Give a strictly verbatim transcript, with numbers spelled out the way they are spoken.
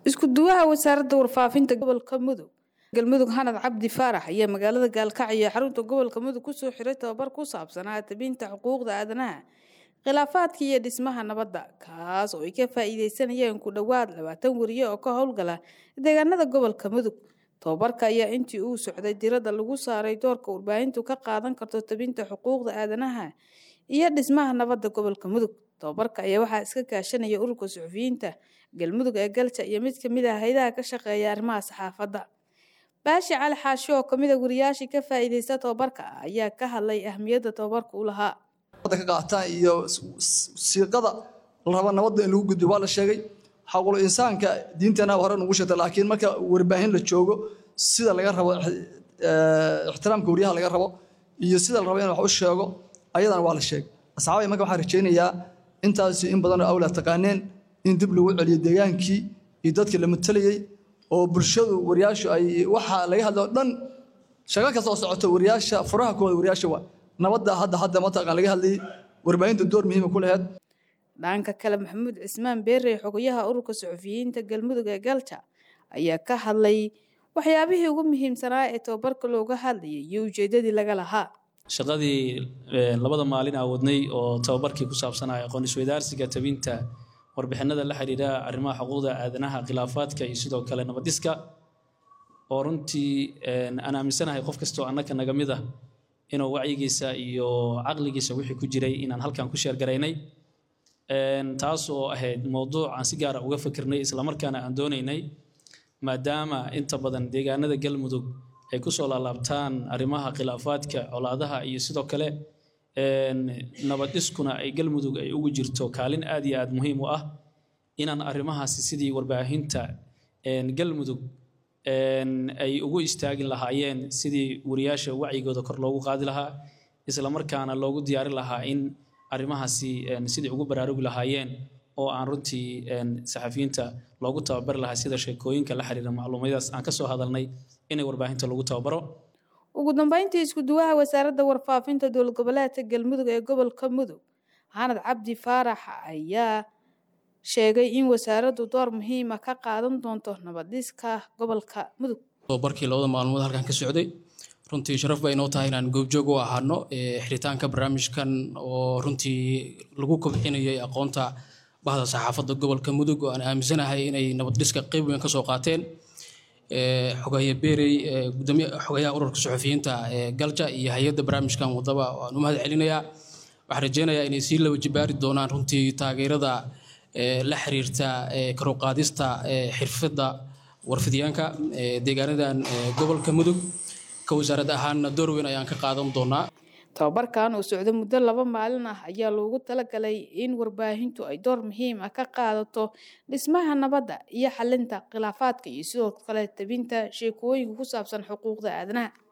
isku duwaha wasaaradda warfaafinta gobolka Mudug galmudug Hanad Cabdi Faarax ayaa magaalada Gaalkacyo xarunta gobolka Mudug ku soo xiray tababar ku saabsan tabinta xuquuqda aadanaha khilaafaadka iyo dhismaha nabadda kaas oo ay ka faa'iideysanayeen ku dhawaad labaatan wariye oo ka howlgala deegaanada gobolka Mudug. tababarka ayaa intii uu socday diradda lagu saaray doorka warbaahintu ka qaadan karto tabinta xuquuqda aadanaha iyo dhismaha nabadda gobolka Mudug. tababarka ayaa waxaa iska kaashanaya ururka suxufiyiinta galmudug ee galta iyo mid kamid ah hay'adaha ka shaqeeya arrimaha saxaafadda. baashi cali xaashi oo kamid ah wariyaashii ka faa'iideysta tababarka ayaa ka hadlay ahmiyadda tababarka u lahaa ka qaata iyo siiqada la raba nabadda in lagu gudbo waa la sheegay xaqul insaanka diintana hore ugu sheegtay laakiin marka warbaahin la joogo sida laga rabo ixtiraamka wariyaha laga rabo iyo sida la rabo in wax u sheego ayadana waa la sheegay. asxaabay marka waxaan rajaynayaa intaas in badan oo awla taqaaneen in dib lagu celiyo deegaankii iyo dadkii la matalayay oo bulshadu wariyaashu ay waxa laga hadlo dhan shaqa ka soo socota wariyaasha furaha kooda wariyaasha waa nabadda hadda hadda ma taqaan laga hadlay warbaahinta door muhiim ah ku leeyahay. dhanka kale Maxamuud Cismaan Beere xogayaha ururka suxufiyiinta galmudug ee galta ayaa ka hadlay waxyaabihii ugu muhiimsanaa ee tababarka looga hadlayay iyo ujeedadii laga lahaa. shaqadii labada maalin awoodnay oo tababarkii ku saabsanaa aqoon isweydaarsiga tabinta warbixinada la xiriira arrimaha xuquuqda aadanaha khilaafaadka iyo sidoo kale nabadiska oo runtii aan aaminsanahay qof kasta oo annaka naga mid ah inuu wacyigiisa iyo caqligiisa wixii ku jiray inaan halkan ku sheer garaynay taas oo ahayd mowduuc aan si gaar ah uga fikirnay isla markaana aan doonaynay maadaama inta badan deegaanada galmudug ay ku soo laalaabtaan arrimaha khilaafaadka colaadaha iyo sidoo kale nabadiskuna ay galmudug ay ugu jirto kaalin aad iyo aad muhiim u ah inaan arrimahaasi sidii warbaahinta galmudug ay ugu istaagin lahaayeen sidii wariyaasha wacyigooda kor loogu qaadi lahaa isla markaana loogu diyaarin lahaa in arrimahaasi sidii ugu baraarugi lahaayeen oo aan runtii saxafiyiinta loogu tababari lahaa sida sheekooyinka la xiriira macluumaadkaas aan ka soo hadalnay inay warbaahinta lagu tababaro. ugu dambeyntii isku duwaha wasaaradda warfaafinta dowlad goboleedka galmudug ee gobolka Mudug Hanad Cabdi Faarax ayaa sheegay in wasaaraddu door muhiim ah ka qaadan doonto nabadiska gobolka Mudug. tababarkii labada maalmood halkan ka socday runtii sharaf bay inoo tahay inaan goobjoog u ahaano xiritaanka barnaamijkan oo runtii lagu kobcinayo aqoonta bahda saxaafadda gobolka Mudug oo aan aaminsanahay inay nabadiska qayb weyn ka soo qaateen. xogaye Beerey gudoomiyaha xogayaha ururka suxufiyiinta ee galja iyo hay'adda barnaamijkan wadaba waan u mahad celinayaa. waxaan rajeynayaa inay sii laba jibaari doonaan runtii taageerada la xiriirta kor u qaadista xirfadda warfidiyaanka deegaanadan gobolka Mudug ka wasaarad ahaanna door weyn ayaan ka qaadan doonaa. tababarkan oo socda muddo laba maalin ah ayaa loogu talagalay in warbaahintu ay door muhiim ah ka qaadato dhismaha nabadda iyo xalinta khilaafaadka iyo sidoo kale tabinta sheekooyinka ku saabsan xuquuqda aadanaha.